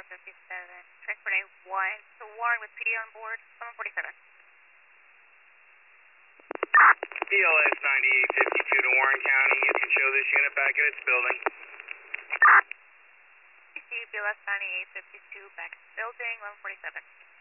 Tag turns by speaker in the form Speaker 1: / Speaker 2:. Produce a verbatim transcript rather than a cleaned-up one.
Speaker 1: four fifty-seven. Transport A one to Warren with P D on board, seven forty-seven.
Speaker 2: D L S ninety-eight fifty-two to Warren County. You can show this unit back at its building.
Speaker 1: D C B L S ninety-eight fifty-two back at building, eleven forty-seven.